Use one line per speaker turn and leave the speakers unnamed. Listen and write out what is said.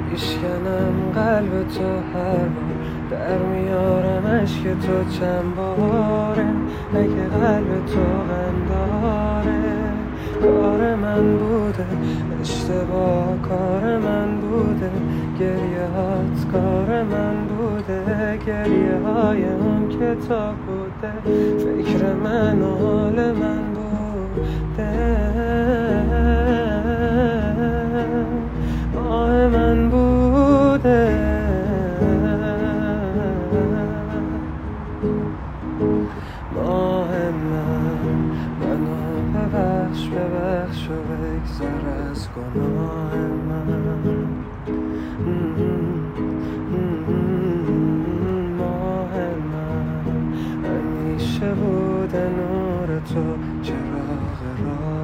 میشکنم قلب تو هر بار، در میارم عشق تو چند باره. اگه قلب تو غم داره، کار من بوده اشتباه، کار من بوده گریه هات، کار من بوده گریه های اون که تا بوده، فکر من و حال من بوده، ماه من بوده، ماه منو ببخش و بگذر از گناه من. ماه من همیشه بوده نور تو، چراغ راه